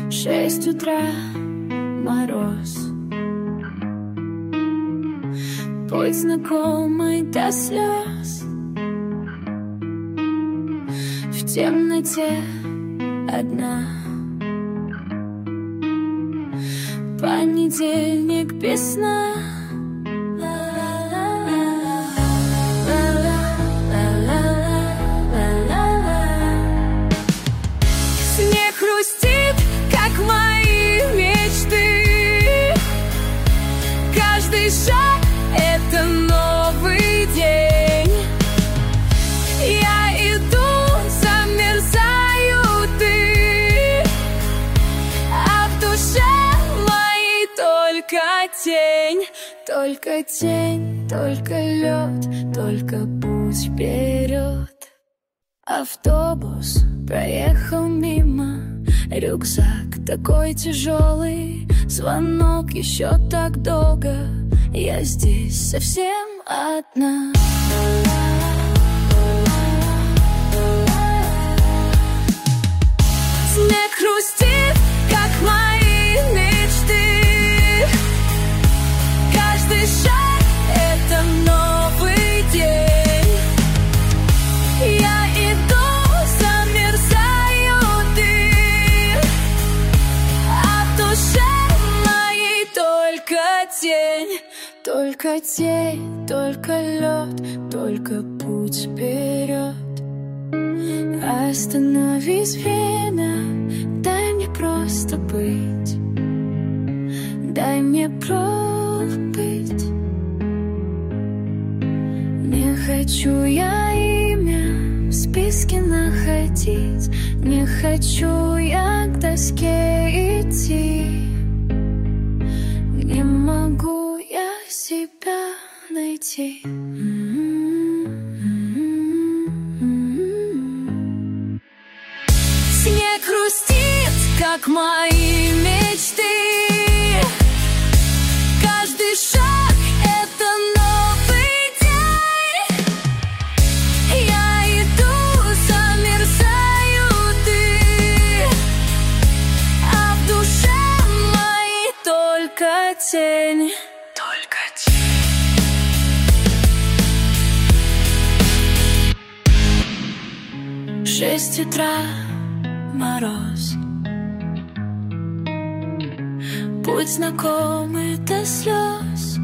6 утра, мороз. Путь знакомый до слез. В темноте одна. Понедельник без сна. Снег хрустит, как мои мечты. Каждый шаг — это новый день. Я иду, замерзаю ты, а в душе моей только тень. Только тень, только лед, только путь вперед. Автобус проехал мимо, рюкзак такой тяжелый, звонок еще так долго, я здесь совсем одна. Снег хрустит, как мои мечты. Каждый шаг — это новый день. Я иду, замерзаю ты, а в душе моей только тень. Только тень, только лед, только путь вперед. Остановись время, дай мне просто быть. Дай мне пробыть. Не хочу я имя в списке находить. Не хочу я к доске идти. Не могу я себя найти. Снег хрустит, как мои мечты. Каждый шаг — это новый день. Я иду, замерзаю ты, а в душе моей только тень. Только тень. 6 утра, мороз. Путь знакомый до слез.